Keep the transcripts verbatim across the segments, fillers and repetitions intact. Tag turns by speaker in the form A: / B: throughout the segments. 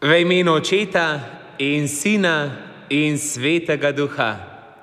A: V imenu Očeta in Sina in Svetega Duha.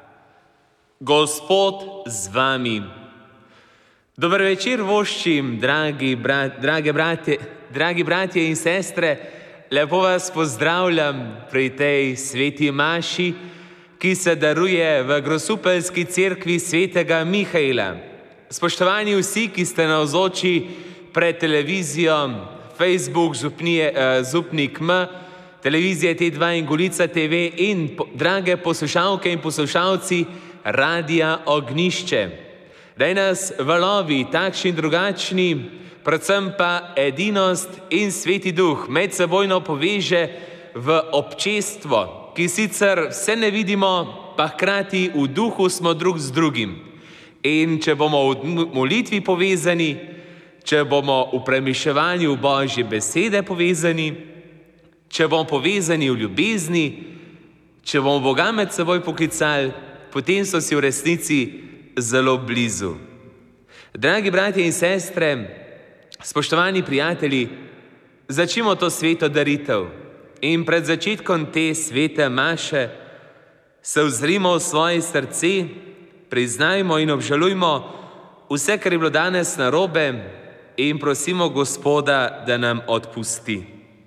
A: Gospod z vami. Dober večer voščim, dragi, brat, drage bratje, dragi bratje in sestre. Lepo vas pozdravljam pri tej sveti maši, ki se daruje v Grosupeljski cerkvi svetega Mihaela. Spoštovani vsi, ki ste navzoči pred televizijo, Facebook, Župnije, Zupnik M, televizije T dva in Golica T V in drage poslušalke in poslušalci Radia Ognjišče. Daj nas valovi, takšni in drugačni, predvsem pa edinost in Sveti Duh medsebojno poveže v občestvo, ki sicer vse ne vidimo, pa hkrati v duhu smo drug z drugim. In če bomo v molitvi povezani, če bomo v premišljevanju Božje besede povezani, če bomo povezani v ljubezni, če bomo Boga med seboj poklicali, potem so si v resnici zelo blizu. Dragi bratje in sestre, spoštovani prijatelji, začnimo to sveto daritev in pred začetkom te svete maše se ozrimo v svoje srce, priznajmo in obžalujmo vse, kar je bilo danes narobe, in prosimo Gospoda, da nam odpusti.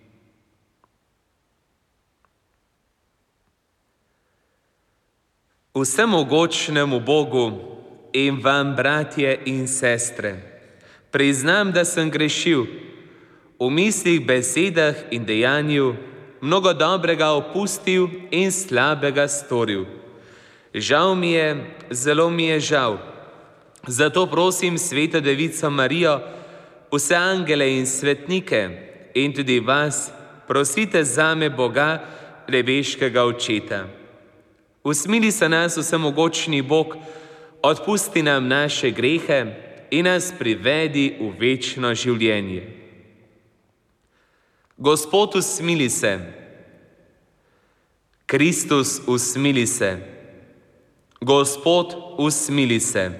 A: Vsemogočnemu Bogu in vam, bratje in sestre, priznam, da sem grešil v mislih, besedah in dejanju, mnogo dobrega opustil in slabega storil. Žal mi je, zelo mi je žal. Zato prosim Sveto Devico Marijo, vse angele in svetnike in tudi vas, prosite zame Boga, nebeškega Očeta. Usmili se nas vsemogočni Bog, odpusti nam naše grehe in nas privedi v večno življenje. Gospod, usmili se. Kristus, usmili se. Gospod, usmili se.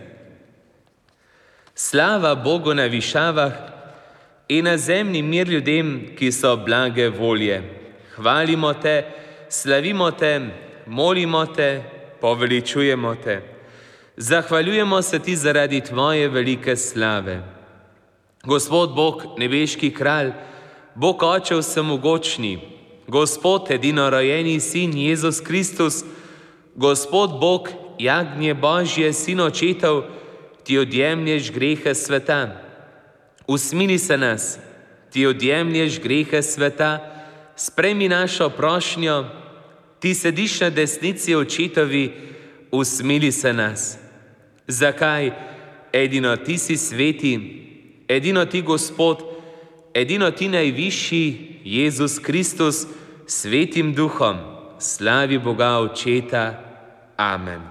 A: Slava Bogu na višavah in na zemlji mir ljudem, ki so blage volje. Hvalimo te, slavimo te, molimo te, poveličujemo te. Zahvaljujemo se ti zaradi tvoje velike slave. Gospod Bog, nebeški kralj, Bog Oče vsemogočni, Gospod edinorojeni Sin Jezus Kristus, Gospod Bog, jagnje Božje, Sin Očetov, ti odjemlješ grehe sveta. Usmili se nas, ti odjemlješ grehe sveta, sprejmi našo prošnjo, ti sediš na desnici Očetovi, usmili se nas. Zakaj? Edino ti si sveti, edino ti Gospod, edino ti najvišji, Jezus Kristus, Svetim Duhom, slavi Boga Očeta. Amen.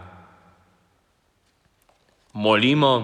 A: Molimo.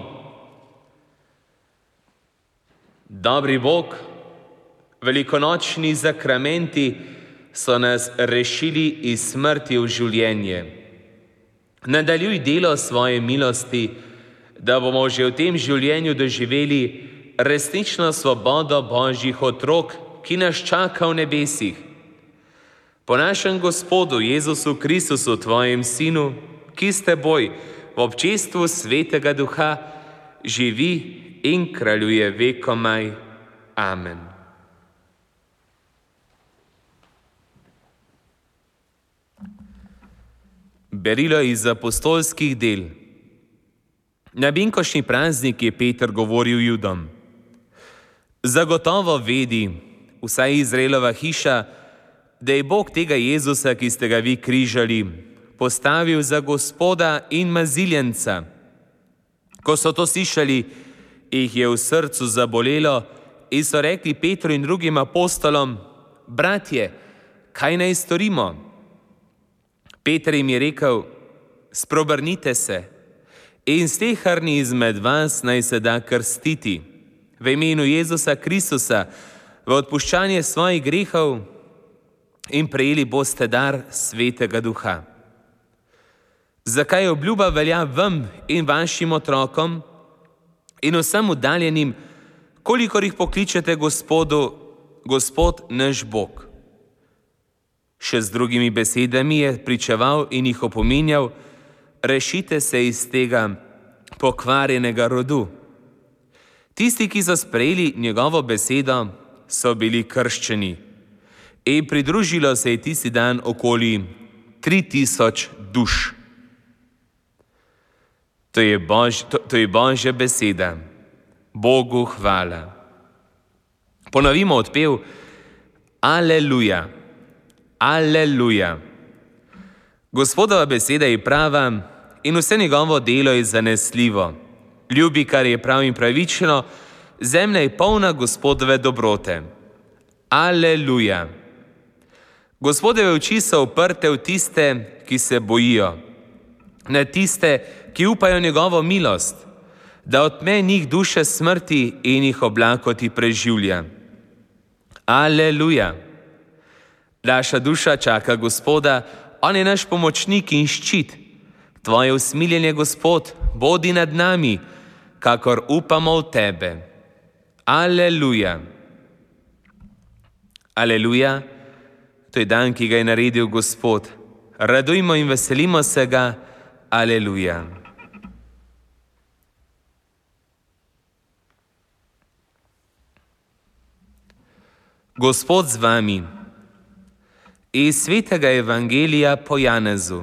A: Dobri Bog, velikonočni zakramenti so nas rešili iz smrti v življenje. Nadaljuj delo svoje milosti, da bomo že v tem življenju doživeli resnično svobodo Božjih otrok, ki nas čaka v nebesih. Po našem Gospodu Jezusu Kristusu, tvojem Sinu, ki s teboj v občestvu Svetega Duha živi in kraljuje vekomaj. Amen. Berilo iz apostolskih del. Na binkošnji praznik je Peter govoril Judom: Zagotovo vedi, vsaj Izraelova hiša, da je Bog tega Jezusa, ki ste ga vi križali, postavil za Gospoda in maziljenca. Ko so to slišali, jih je v srcu zabolelo in so rekli Petru in drugim apostolom: Bratje, kaj naj storimo? Peter jim je rekel: Spreobrnite se in sleherni izmed vas naj se da krstiti v imenu Jezusa Kristusa v odpuščanje svojih grehov in prejeli boste dar Svetega Duha. Zakaj obljuba velja vam in vašim otrokom in vsem oddaljenim, kolikor jih pokličete Gospodu, Gospod naš Bog. Še z drugimi besedami je pričeval in jih opominjal: rešite se iz tega pokvarjenega rodu. Tisti, ki so sprejeli njegovo besedo, so bili krščeni in pridružilo se je tisti dan okoli tri tisoč duš. To je, Bož, to, to je Božja beseda. Bogu hvala. Ponovimo odpev: Aleluja, aleluja. Gospodova beseda je prava in vse njegovo delo je zanesljivo. Ljubi, kar je prav in pravično, zemlja je polna Gospodove dobrote. Aleluja. Gospodove oči so uprte v tiste, ki se bojijo, na tiste, ki upajo njegovo milost, da odme njih duše smrti in jih oblakoti preživlja. Aleluja. Naša duša čaka Gospoda, on je naš pomočnik in ščit. Tvoje usmiljenje, Gospod, bodi nad nami, kakor upamo v tebe. Aleluja. Aleluja, to je dan, ki ga je naredil Gospod. Radujmo in veselimo se ga. Aleluja. Gospod z vami. Iz svetega evangelija po Janezu.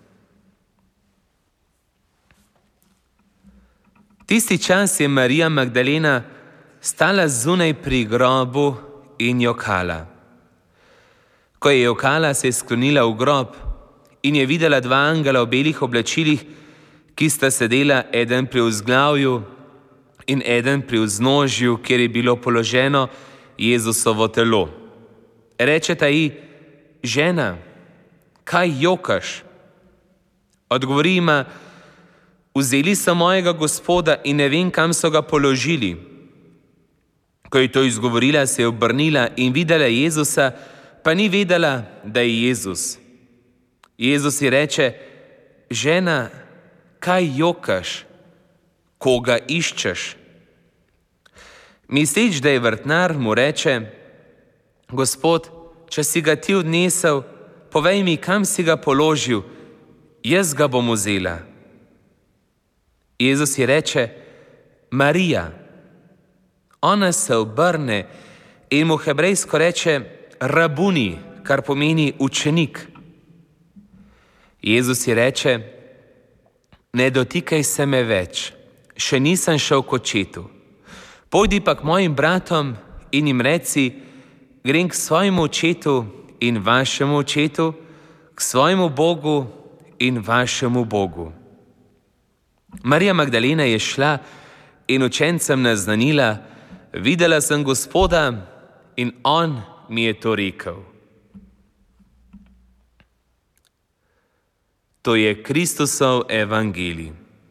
A: Tisti čas je Marija Magdalena stala zunaj pri grobu in jokala. Ko je jokala, se je sklonila v grob in je videla dva angela v belih oblačilih, ki sta sedela eden pri vzglavju in eden pri vznožju, kjer je bilo položeno Jezusovo telo. Rečeta ji: žena, kaj jokaš? Odgovori jima: vzeli so mojega Gospoda in ne vem, kam so ga položili. Ko je to izgovorila, se je obrnila in videla Jezusa, pa ni vedela, da je Jezus. Jezus ji reče: žena, kaj jokaš? Koga iščeš? Misleč, da je vrtnar, mu reče: Gospod, če si ga ti odnesel, povej mi, kam si ga položil, jaz ga bom vzela. Jezus ji reče: Marija. Ona se obrne in mu hebrejsko reče rabuni, kar pomeni učenik. Jezus ji reče: ne dotikaj se me več, še nisem šel k očetu. Pojdi pa k mojim bratom in jim reci: grem k svojemu očetu in vašemu očetu, k svojemu Bogu in vašemu Bogu. Marija Magdalena je šla in učencem naznanila: videla sem Gospoda in on mi je to rekel. To je Kristusov evangelij.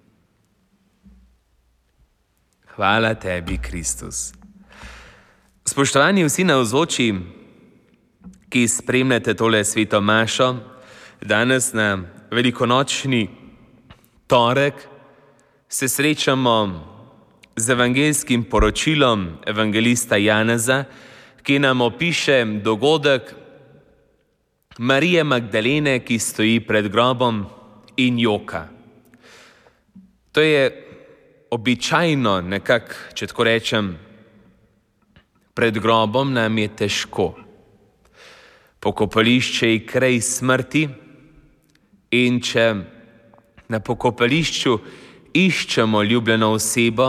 A: Hvala tebi, Kristus. Spoštovani vsi navzoči, ki spremljate tole sveto mašo, danes na velikonočni torek se srečamo z evangelskim poročilom evangelista Janeza, ki nam opiše dogodek Marije Magdalene, ki stoji pred grobom in joka. To je običajno, nekako, če tako rečem, pred grobom nam je težko. Pokopališče je kraj smrti in če na pokopališču iščemo ljubljeno osebo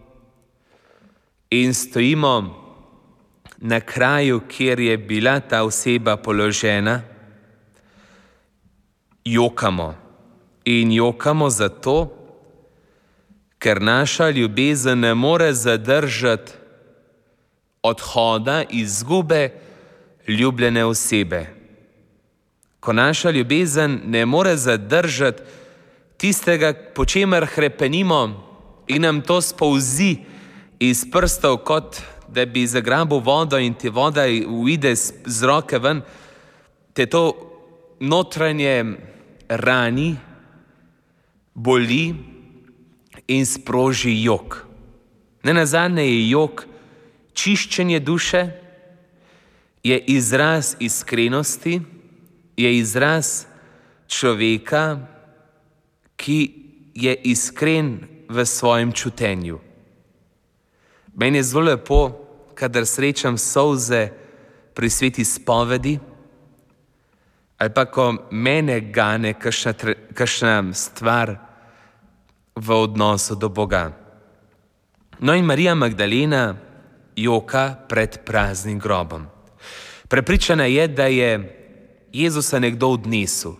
A: in stojimo na kraju, kjer je bila ta oseba položena, jokamo. In jokamo zato, ker naša ljubezen ne more zadržati odhoda, izgube ljubljene osebe. Ko naša ljubezen ne more zadržati tistega, po čemer hrepenimo in nam to spolzi iz prstov, kot da bi zagrabil vodo in ti voda uide z roke ven, te to notranje rani, boli in sproži jok. Nenazadnje je jok čiščenje duše, je izraz iskrenosti je izraz človeka, ki je iskren v svojem čutenju. Meni je zelo lepo, kadar srečam solze pri sveti spovedi, ali pa ko mene gane kakšna, kakšna stvar v odnosu do Boga. No in Marija Magdalena joka pred praznim grobom. Prepričana je, da je Jezusa nekdo odnesel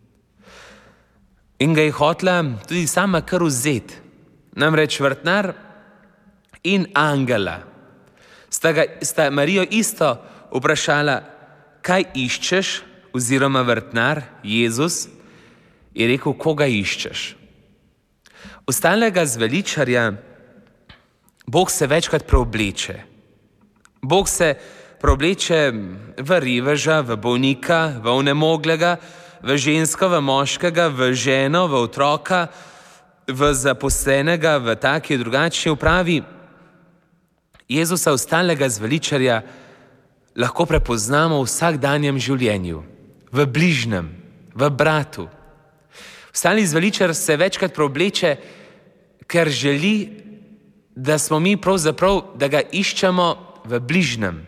A: in ga je hotela tudi sama kar vzeti. Namreč vrtnar in angela sta, ga, sta Marijo isto vprašala, kaj iščeš, oziroma vrtnar, Jezus, je rekel, koga iščeš. Ostalega zveličarja Bog se večkrat preobleče. Bog se preobleče v reveža, v bolnika, v onemoglega, v žensko, v moškega, v ženo, v otroka, v zaposlenega, v taki drugačni upravi. Jezusa, ostalega zveličarja, lahko prepoznamo v vsakdanjem življenju, v bližnjem, v bratu. Ostali zveličar se večkrat preobleče, ker želi, da smo mi pravzaprav, da ga iščemo v bližnjem.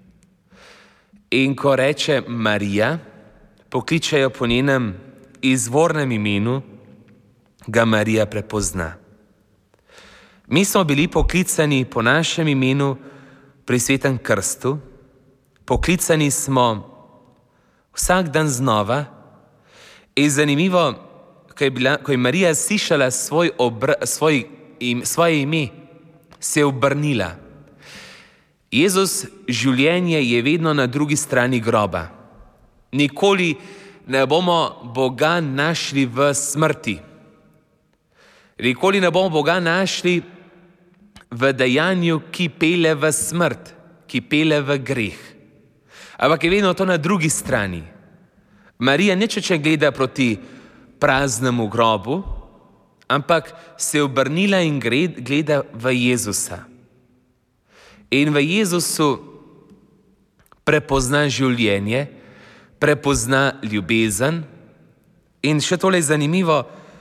A: In ko reče Marija, pokličejo po njenem izvornem imenu, ga Marija prepozna. Mi smo bili poklicani po našem imenu pri svetem krstu, poklicani smo vsak dan znova in zanimivo, ko je, bila, ko je Marija slišala svoj obr, svoj, im, svoje ime, se je obrnila. Jezus življenje je vedno na drugi strani groba. Nikoli ne bomo Boga našli v smrti. Nikoli ne bomo Boga našli v dejanju, ki pele v smrt, ki pele v greh. Ampak je vedno to na drugi strani. Marija neče, če gleda proti praznemu grobu, ampak se je obrnila in gleda v Jezusa. In v Jezusu prepozna življenje, prepozna ljubezen. In še tole je zanimivo,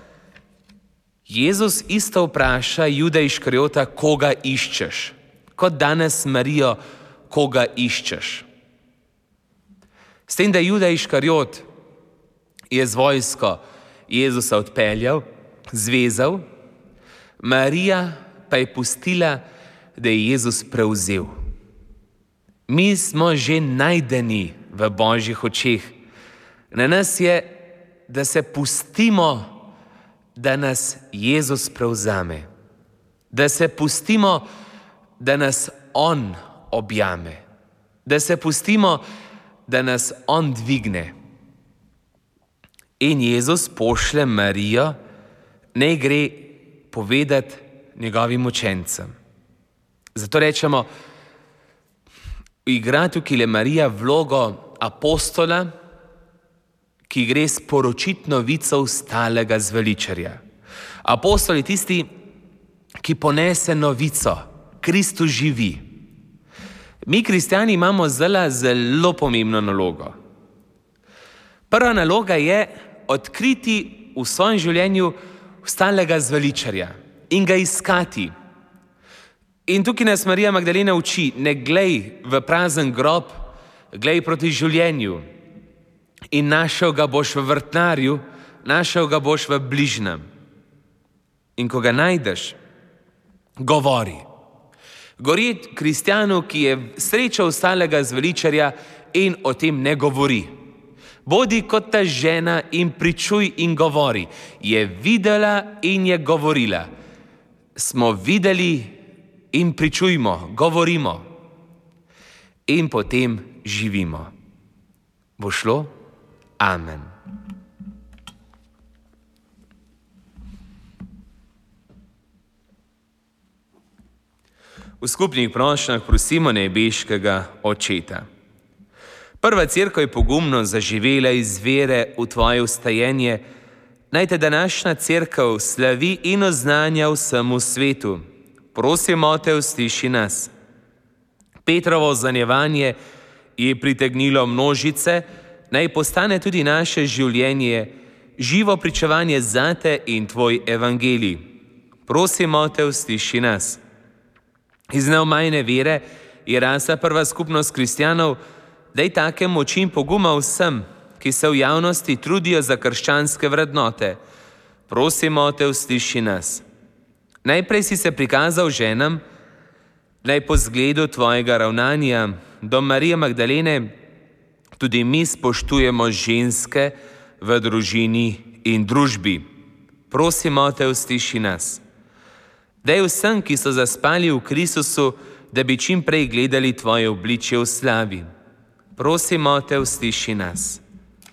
A: Jezus isto vpraša Juda Iškariota, koga iščeš, kot danes Marijo, koga iščeš. S tem, da Juda Iškariot je z vojsko Jezusa odpeljal, zvezal, Marija pa je pustila, da je Jezus prevzel. Mi smo že najdeni v Božjih očeh. Na nas je, da se pustimo, da nas Jezus prevzame. Da se pustimo, da nas On objame. Da se pustimo, da nas On dvigne. In Jezus pošlje Marijo, naj gre povedati njegovim učencem. Zato rečemo, igra tukaj Marija vlogo apostola, ki gre sporočiti novico ostalega zveličarja. Apostol je tisti, ki ponese novico, Kristus živi. Mi, kristjani, imamo zelo, zelo pomembno nalogo. Prva naloga je odkriti v svojem življenju ostalega zveličarja in ga iskati. In tukaj nas Marija Magdalena uči, ne glej v prazen grob, glej proti življenju. In našel ga boš v vrtnarju, našel ga boš v bližnjem. In ko ga najdeš, govori. Govori kristjanu, ki je srečal ostalega zveličarja in o tem ne govori. Bodi kot ta žena in pričuj in govori. Je videla in je govorila. Smo videli in pričujmo, govorimo. In potem živimo. Bo šlo? Amen. V skupnih prošnjah prosimo nebeškega Očeta. Prva cerkev je pogumno zaživela iz vere v tvoje vstajenje. Naj te današnja cerkev slavi in oznanja vsemu svetu. Prosimo te, usliši nas. Petrovo zanjevanje je pritegnilo množice, naj postane tudi naše življenje živo pričevanje zate in tvoj evangelij. Prosimo te, usliši nas. Iz neomajne vere je rasla prva skupnost kristjanov, daj take moči in poguma vsem, ki se v javnosti trudijo za krščanske vrednote. Prosimo te, usliši nas. Najprej si se prikazal ženam, naj po zgledu tvojega ravnanja do Marije Magdalene tudi mi spoštujemo ženske v družini in družbi. Prosimo te, usliši nas. Daj vsem, ki so zaspali v Kristusu, da bi čim prej gledali tvoje obličje v slavi. Prosimo te, usliši nas.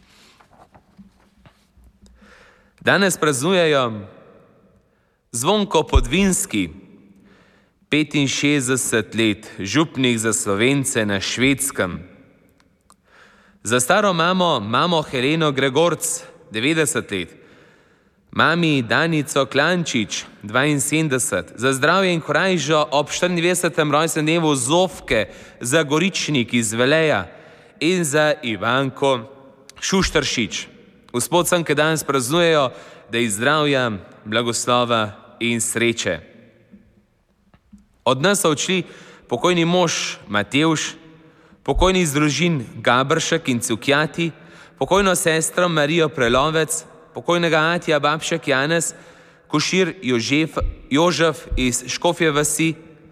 A: Danes praznujejo Zvonko Podvinski, petinšestdeset let, župnik za Slovence na Švedskem. Za staro mamo, mamo Heleno Gregorc, devetdeset let. Mami Danico Klančič, dvainsedemdeset. Za zdravje in korajžo ob štiriindvajsetem rojstnem dnevu Zofke Zagoričnik iz Veleja in za Ivanko Šuštaršič. Gospod sem, ki danes praznujejo, da ji zdravja, blagoslova in sreče. Od nas so odšli pokojni mož Matevž, pokojni iz družin Gabršek in Cukjati, pokojno sestro Marijo Prelovec, pokojnega atija Babšek Janez, Košir Jožef, Jožef iz Škofje vasi,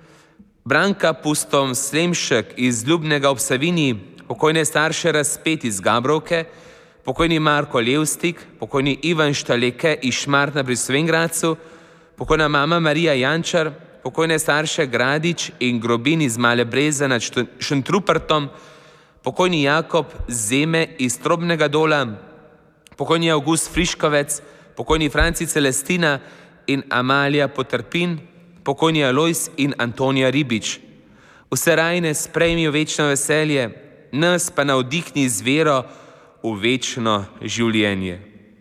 A: Branka Pustom Slemšek iz Ljubnega ob Savinji, pokojne starše Razpet iz Gabrovke, pokojni Marko Levstik, pokojni Ivan Štaleke iz Šmartna pri Slovenj-Gradcu, pokojna mama Marija Jančar, pokojne starše Gradič in Grobin iz Male Breze nad Šentrupertom, pokojni Jakob Zeme iz Trobnega Dola, pokojni August Friškovec, pokojni Franci Celestina in Amalija Potrpin, pokojni Alojs in Antonija Ribič. Vse rajne sprejmi v večno veselje, nas pa navdihni z vero v večno življenje.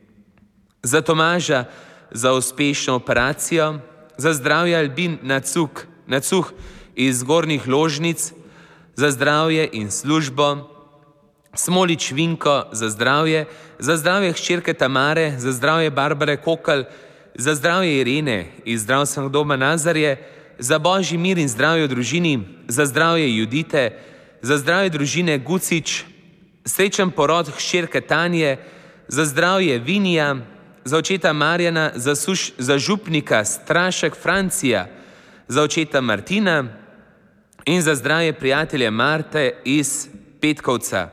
A: Za Tomaža, za uspešno operacijo, za zdravje Albin Nacuk, Nacuh iz Gornjih Ložnic, za zdravje in službo, Smolič Vinko za zdravje, za zdravje hčerke Tamare, za zdravje Barbare Kokal, za zdravje Irene iz zdravstvenega doma Nazarje, za božji mir in zdravje v družini, za zdravje Judite, za zdravje družine Gucič, srečen porod hčerke Tanje, za zdravje Vinija, za očeta Marjana, za, suš, za župnika Strašek Francija, za očeta Martina in za zdravje prijatelje Marte iz Petkovca.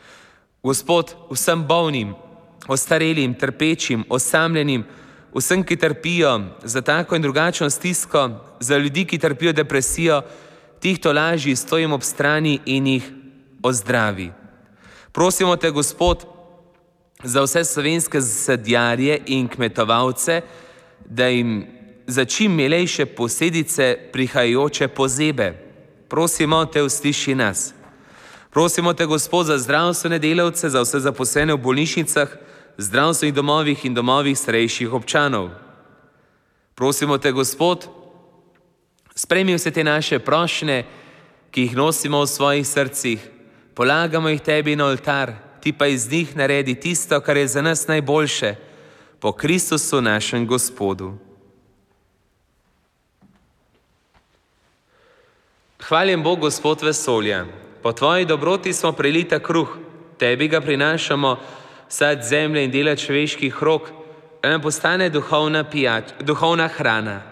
A: Gospod, vsem bolnim, ostarelim, trpečim, osamljenim, vsem, ki trpijo za tako in drugačno stisko, za ljudi, ki trpijo depresijo, tih tolaži stojim ob strani in jih ozdravi. Prosimo te, Gospod, za vse slovenske sadjarje in kmetovalce, da jim za čim milejše posledice prihajajoče pozebe. Prosimo te, usliši nas. Prosimo te, Gospod, za zdravstvene delavce, za vse zaposlene v bolnišnicah, zdravstvenih domovih in domovih starejših občanov. Prosimo te, Gospod, sprejmi vse te naše prošnje, ki jih nosimo v svojih srcih, polagamo jih tebi na oltar, ti pa iz njih naredi tisto, kar je za nas najboljše, po Kristusu našem Gospodu. Hvaljen Bog, Gospod vesolja, po tvoji dobroti smo prelita kruh, tebi ga prinašamo, sad zemlje in dela človeških rok, da nam postane duhovna, pijač, duhovna hrana.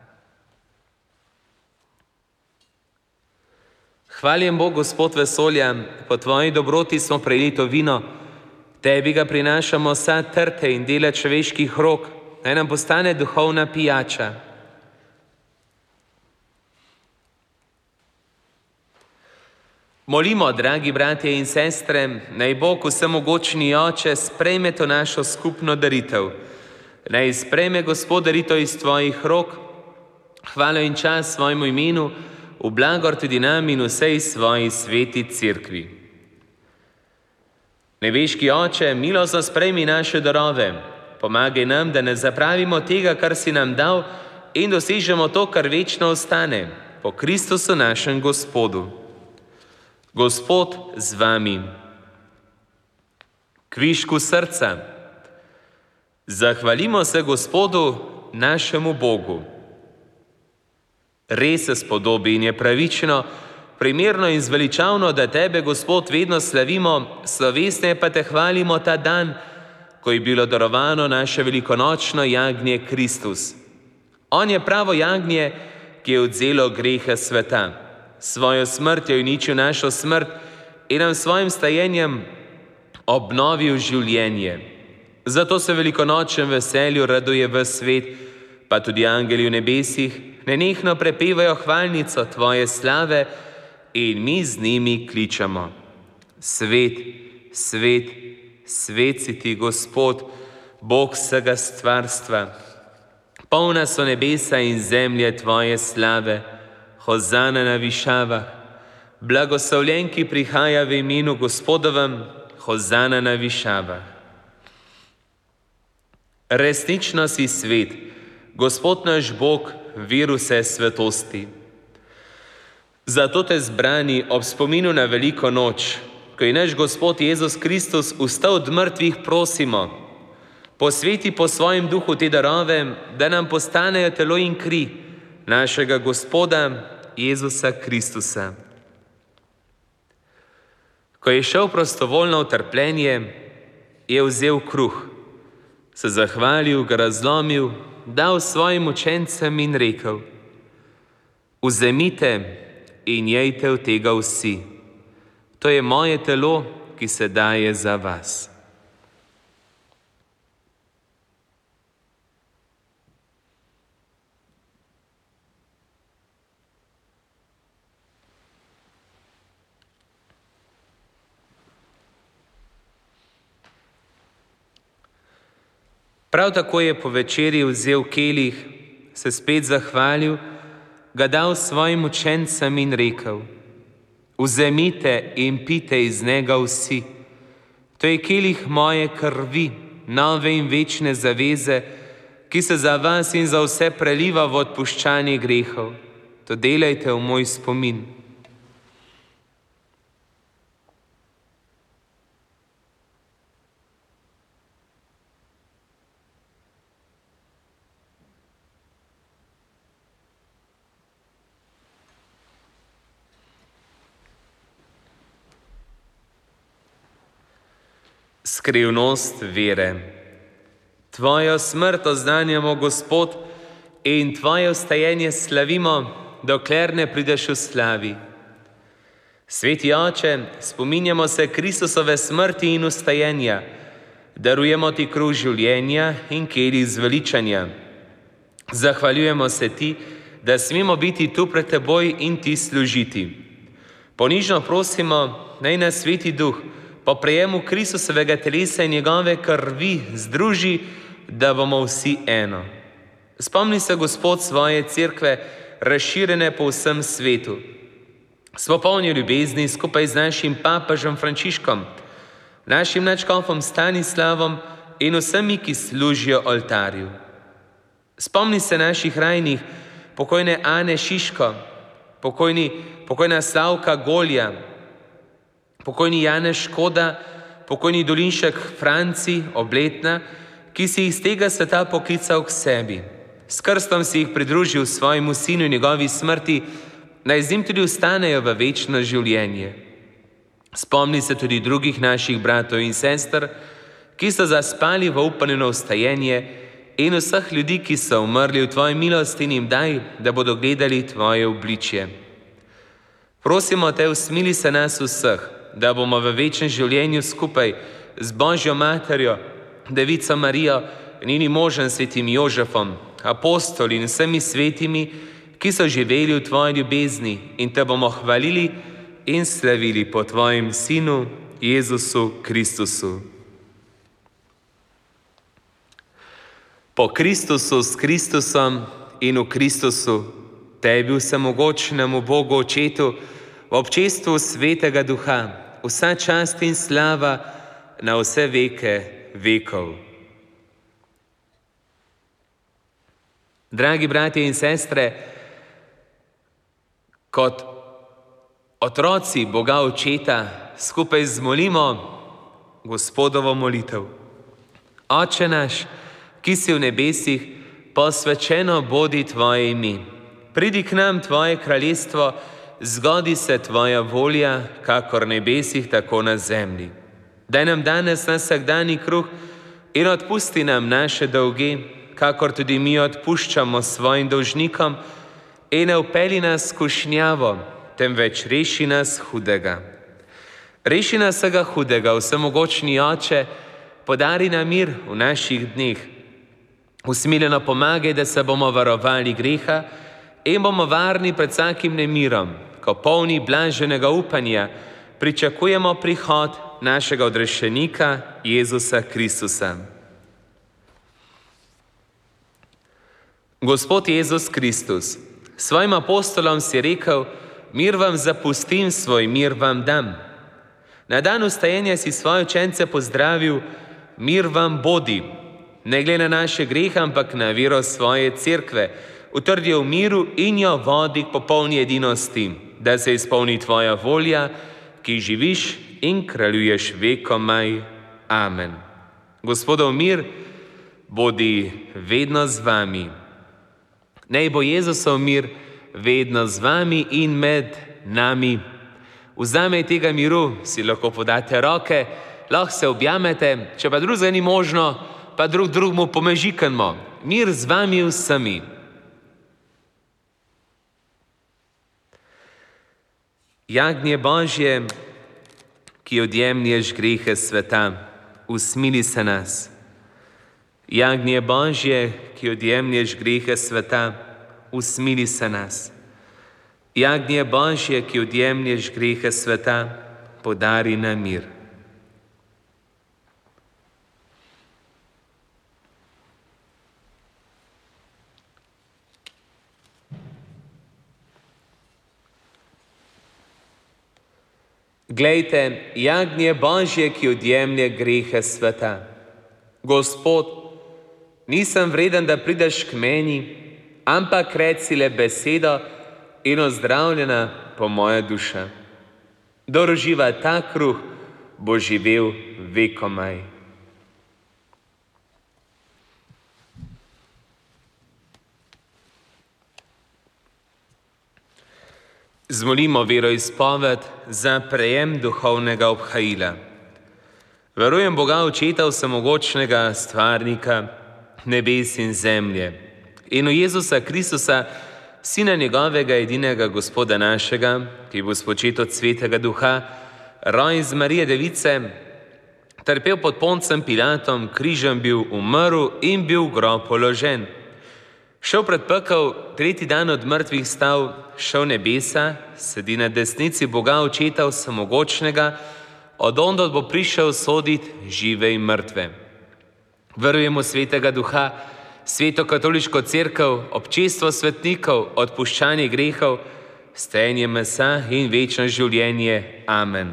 A: Hvaljen Bog, Gospod vesolja, po tvoji dobroti smo prelito vino, tebi ga prinašamo sad trte in dela človeških rok, da nam postane duhovna pijača. Molimo, dragi bratje in sestre, naj Bog vsemogočni Oče sprejme to našo skupno daritev. Naj sprejme Gospod daritev iz tvojih rok, hvalo in čas svojemu imenu, v blagor tudi nam in vsej svoji sveti cerkvi. Nebeški Oče, milostno sprejmi naše darove, pomagaj nam, da ne zapravimo tega, kar si nam dal, in dosežemo to, kar večno ostane, po Kristusu našem Gospodu. Gospod z vami. kvišku srca. Zahvalimo se Gospodu, našemu Bogu. Res se spodobi in je pravično, primerno in zveličavno, da tebe, Gospod, vedno slavimo, slovesneje pa te hvalimo ta dan, ko je bilo darovano naše velikonočno jagnje Kristus. On je pravo jagnje, ki je odzelo grehe sveta. Svojo smrtjo je uničil našo smrt in nam svojim stajenjem obnovil življenje. Zato se velikonočnem veselju raduje ves svet, pa tudi angeli v nebesih nenehno prepevajo hvalnico tvoje slave in mi z njimi kličemo. Svet, svet, svet si ti, Gospod, Bog vsega stvarstva. Polna so nebesa in zemlje tvoje slave, hozana na višavah. Blagoslovljen, ki prihaja v imenu Gospodovem, hozana na višavah. Resnično si svet, Gospod naš Bog, vir vse svetosti. Zato te zbrani ob spominu na veliko noč, ko je naš Gospod Jezus Kristus vstal od mrtvih, prosimo, posveti po svojem duhu te darove, da nam postanejo telo in kri našega Gospoda Jezusa Kristusa. Ko je šel prostovoljno v trpljenje, je vzel kruh, se zahvalil, ga razlomil, dal svojim učencem in rekel: Vzemite in jejte od tega vsi. To je moje telo, ki se daje za vas. Prav tako je po večerji vzel kelih, se spet zahvalil, ga dal svojim učencem in rekel: Vzemite in pite iz njega vsi. To je kelih moje krvi, nove in večne zaveze, ki se za vas in za vse preliva v odpuščanje grehov. To delajte v moj spomin. Skrivnost vere. Tvojo smrt oznanjamo, Gospod, in tvoje vstajenje slavimo, dokler ne prideš v slavi. Sveti Oče, spominjamo se Kristusove smrti in vstajenja, darujemo ti kruh življenja in kelih zveličanja. Zahvaljujemo se ti, da smemo biti tu pred teboj in ti služiti. Ponižno prosimo, naj nas Sveti Duh po prejemu Kristusovega telesa in njegove krvi združi, da bomo vsi eno. Spomni se, Gospod, svoje cerkve, razširjene po vsem svetu. Smo polni ljubezni skupaj z našim papežem Frančiškom, našim nadškofom Stanislavom in vsemi, ki služijo oltarju. Spomni se naših rajnih, pokojne Ane Šiško, pokojni, pokojna Slavka Golja, pokojni Janez Škoda, pokojni Dolinšek Franci Obletna, ki si jih iz tega sveta poklical k sebi. S krstom si jih pridružil svojemu sinu in njegovi smrti, naj z njim tudi vstanejo v večno življenje. Spomni se tudi drugih naših bratov in sester, ki so zaspali v upanju na vstajenje, in vseh ljudi, ki so umrli v tvoji milosti, in jim daj, da bodo gledali tvoje obličje. Prosimo te, usmili se nas vseh, da bomo v večnem življenju skupaj z Božjo materjo, Devico Marijo, njenim možem svetim Jožefom, apostoli in vsemi svetimi, ki so živeli v tvoji ljubezni, in te bomo hvalili in slavili po tvojem Sinu, Jezusu Kristusu. Po Kristusu, s Kristusom in v Kristusu, tebi vsemogočnemu Bogu Očetu, v občestvu Svetega Duha, vsa čast in slava na vse veke vekov. Dragi bratje in sestre, kot otroci Boga Očeta skupaj zmolimo Gospodovo molitev. Oče naš, ki si v nebesih, posvečeno bodi tvoje ime. Pridi k nam tvoje kraljestvo, zgodi se tvoja volja, kakor v nebesih, tako na zemlji. Daj nam danes naš vsakdanji kruh in odpusti nam naše dolge, kakor tudi mi odpuščamo svojim dolžnikom, in ne vpelji nas v skušnjavo, temveč reši nas hudega. Reši nas vsega hudega, vsemogočni Oče, podari nam mir v naših dneh. Usmiljeno pomagaj, da se bomo varovali greha in bomo varni pred vsakim nemirom, ko polni blaženega upanja pričakujemo prihod našega odrešenika Jezusa Kristusa. Gospod Jezus Kristus, svojim apostolom si rekel: mir vam zapustim, svoj mir vam dam. Na dan vstajenja si svoje učence pozdravil: mir vam bodi. Ne glede na naše grehe, ampak na vero svoje cerkve, utrdi v miru in jo vodi k popolni edinosti, da se izpolni tvoja volja, ki živiš in kraljuješ vekomaj. Amen. Gospodov mir bodi vedno z vami. Naj bo Jezusov mir vedno z vami in med nami. V znamenje tega miru si lahko podate roke, lahko se objamete, če pa drugega ni možno, pa drug drugmu pomežiknemo. Mir z vami vsemi. Jagnje Božje, ki odjemlješ grehe sveta, usmili se nas. Jagnje Božje, ki odjemlješ grehe sveta, usmili se nas. Jagnje Božje, ki odjemlješ grehe sveta, podari nam mir. Glejte, jagnje Božje, ki odjemlje grehe sveta. Gospod, nisem vreden, da prideš k meni, ampak reci le besedo in ozdravljena bo moja duša. Kdor uživa ta kruh, bo živel vekomaj. Zmolimo veroizpoved za prejem duhovnega obhajila. Verujem Boga Očeta vsemogočnega, stvarnika nebes in zemlje, in v Jezusa Kristusa, Sina njegovega edinega Gospoda našega, ki bo spočet od Svetega Duha, rojen iz Marije Device, trpel pod Poncem Pilatom, križem bil, umrl in bil v grob položen. Šel pred pekel, tretji dan od mrtvih stal, šel nebesa, sedi na desnici Boga Očeta vsemogočnega, od onde bo prišel soditi žive in mrtve. Verujemo Svetega Duha, Sveto katoliško cerkev, občestvo svetnikov, odpuščanje grehov, stajenje mesa in večno življenje. Amen.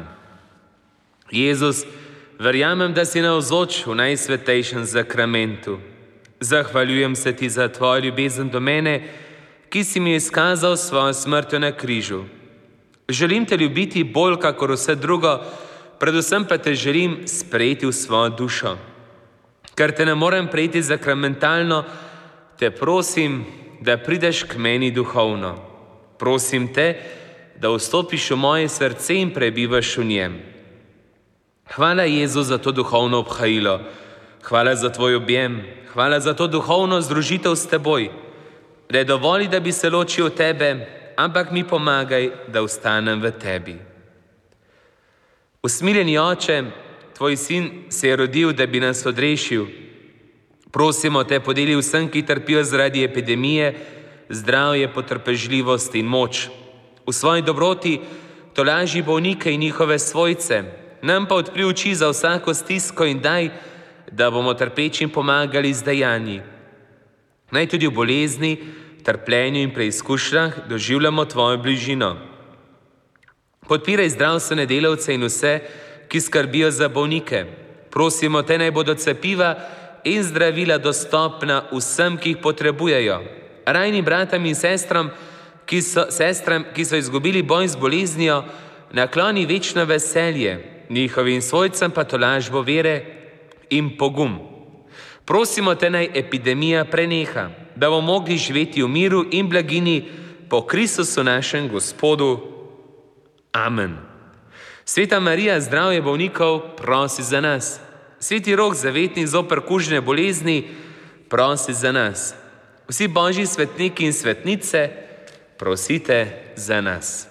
A: Jezus, verjamem, da si navzoč v najsvetejšem zakramentu. Zahvaljujem se ti za tvojo ljubezen do mene, ki si mi izkazal svojo smrtjo na križu. Želim te ljubiti bolj kakor vse drugo, predvsem pa te želim sprejeti v svojo dušo. Ker te ne morem prejeti zakramentalno, te prosim, da prideš k meni duhovno. Prosim te, da vstopiš v moje srce in prebivaš v njem. Hvala Jezu za to duhovno obhajilo. Hvala za tvoj objem. Hvala za to duhovno združitev s teboj. Ne dovoli, da bi se ločil od tebe, ampak mi pomagaj, da ostanem v tebi. Usmiljeni Oče, tvoj sin se je rodil, da bi nas odrešil. Prosimo te, podeli vsem, ki trpijo zaradi epidemije, zdravje, potrpežljivost in moč. V svoji dobroti tolaži bolnike in njihove svojce, nam pa odpri oči za vsako stisko in daj, da bomo trpečim pomagali z dejanji. Naj tudi v bolezni, trpljenju in preizkušnjah doživljamo tvojo bližino. Podpiraj zdravstvene delavce in vse, ki skrbijo za bolnike. Prosimo te, naj bodo cepiva in zdravila dostopna vsem, ki jih potrebujejo. Rajnim bratam in sestram, ki so, sestram, ki so izgubili boj z boleznijo, nakloni večno veselje. njihovim svojcem pa tolažbo vere in pogum. Prosimo te, naj epidemija preneha, da bomo mogli živeti v miru in blagini po Kristusu našem Gospodu. Amen. Sveta Marija, zdravje bolnikov, prosi za nas. Sveti Rok, zavetnik zoper kužne bolezni, prosi za nas. Vsi božji svetniki in svetnice, prosite za nas.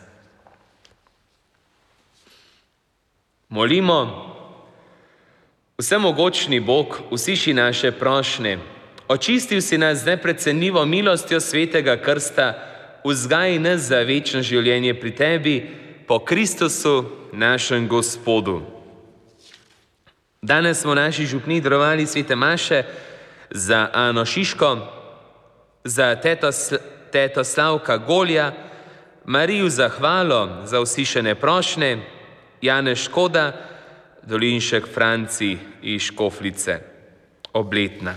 A: Molimo. Vsemogočni Bog, usliši naše prošnje. Očistil si nas z neprecenljivo milostjo svetega krsta, vzgaji nas za večno življenje pri tebi, po Kristusu našem Gospodu. Danes smo naši župni darovali svete maše za Ano Šiško, za teto, teto Slavka Golja, Mariju Zahvalo za uslišene prošnje, Janez Škoda, Dolinšek Franci iz Škofljice, obletna.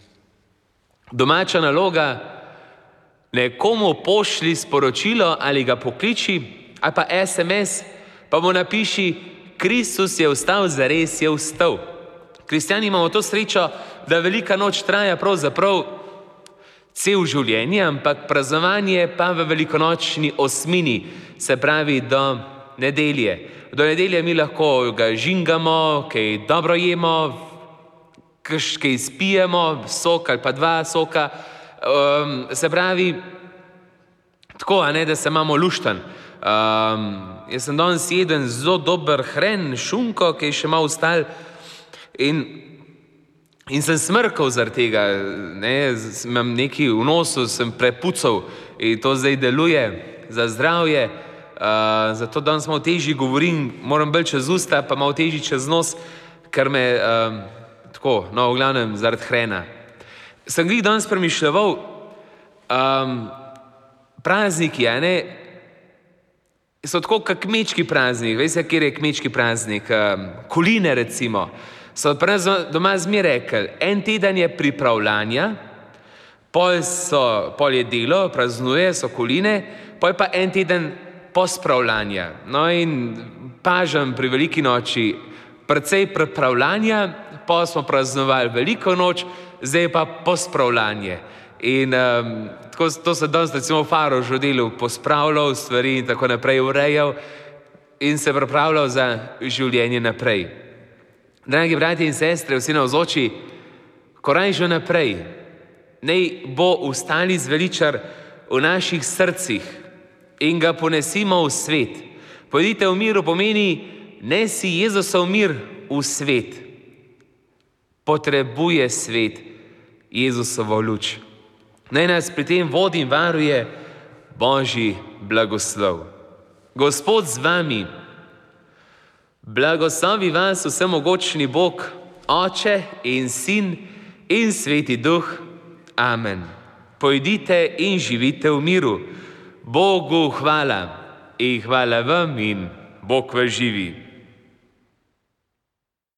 A: Domača naloga, nekomu pošlji sporočilo ali ga pokliči, ali pa es em es, pa mu napiši: Kristus je vstal, zares je vstal. Kristjani imamo to srečo, da velika noč traja pravzaprav cel življenje, ampak praznovanje pa v velikonočni osmini, se pravi do nedelje. Do nedelje mi lahko ga žingamo, kaj dobro jemo, kaj spijemo, sok ali pa dva soka, um, se pravi tako, a ne, da se imamo luštan. Um, jaz sem danes jedel zelo dober hren, šunko, ki je še malo ostal in, in sem smrkal zaradi tega, ne, imam nekaj v nosu, sem prepucal in to zdaj deluje za zdravje. Uh, zato danes malo težji govorim, moram bolj čez usta, pa malo težji čez nos, ker me um, tako, no, v glavnem zaradi hrena. Sem glih danes premišljeval, um, prazniki, a ne, so tako kak kmečki praznik, veste, kjer je kmečki praznik, um, koline recimo, so doma zmer rekli, en teden je pripravljanja, pol, so, pol je delo, praznuje, so koline, pol pa en teden pospravljanja. No in pažam pri veliki noči precej pripravljanja, pa smo praznovali veliko noč, zdaj pa pospravljanje. In um, tako, to se danes recimo v Farožu delal, pospravljal stvari in tako naprej urejal in se pripravljal za življenje naprej. Dragi bratje in sestre, vsi navzoči, korak že naprej, naj bo ustali zveličar v naših srcih in ga ponesimo v svet. Pojdite v miru pomeni, nesi Jezusov mir v svet. Potrebuje svet Jezusovo luč. Naj nas pri tem vodi in varuje Božji blagoslov. Gospod z vami, blagoslovi vas vsemogočni Bog, Oče in Sin in Sveti Duh. Amen. Pojdite in živite v miru. Bogu hvala in hvala vam in Bog vas živi.